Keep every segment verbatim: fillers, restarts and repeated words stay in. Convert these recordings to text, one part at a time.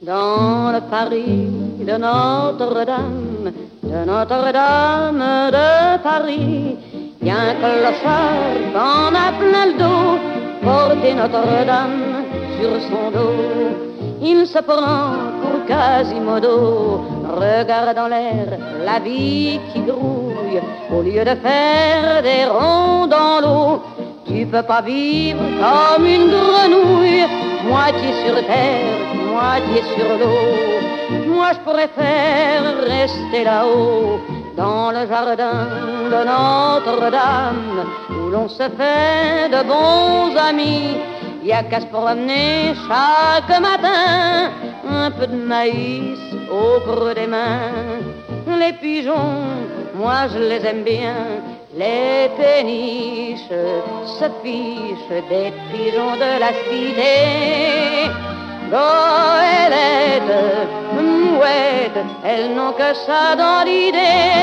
Dans le Paris de Notre-Dame, de Notre-Dame de Paris, y a un clochard qu'on a plein le dos, porter Notre-Dame sur son dos. Il se prend pour Quasimodo, regarde en l'air la vie qui grouille, au lieu de faire des ronds dans l'eau. Tu peux pas vivre comme une grenouille, moitié sur terre, moitié sur l'eau. Moi je préfère rester là-haut, dans le jardin de Notre-Dame, où l'on se fait de bons amis. Y a qu'à se promener chaque matin, un peu de maïs au creux des mains. Les pigeons, moi je les aime bien, les péniches se fichent des pigeons de la cité. Goélettes, mouettes, elles n'ont que ça dans l'idée.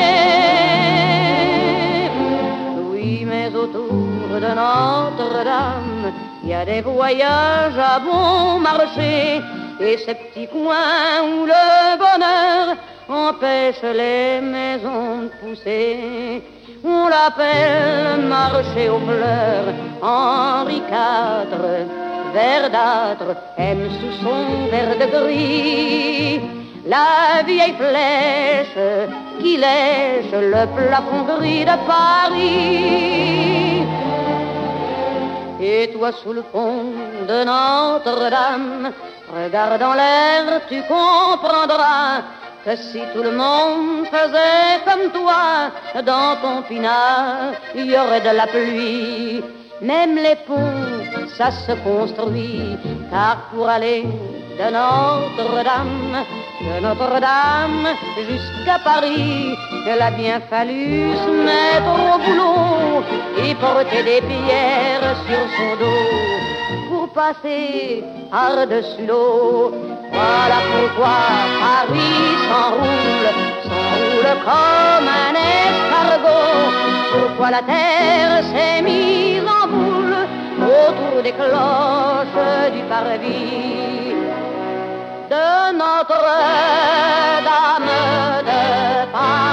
Oui, mais autour de Notre-Dame, il y a des voyages à bon marché, et ces petits coins où le bonheur empêche les maisons de pousser. On l'appelle marché aux fleurs. Henri quatre, verdâtre, aime sous son verre de gris la vieille flèche qui lèche le plafond gris de Paris. Et toi sous le pont de Notre-Dame, regarde en l'air, tu comprendras que si tout le monde faisait comme toi, dans ton pinard, il y aurait de la pluie. Même les ponts, ça se construit, car pour aller de Notre-Dame, de Notre-Dame jusqu'à Paris, il a bien fallu se mettre au boulot et porter des pierres sur son dos pour passer par-dessus l'eau. Voilà pourquoi Paris s'enroule, s'enroule comme un escargot. Pourquoi la terre s'est mise en boule autour des cloches du parvis de Notre-Dame de Paris.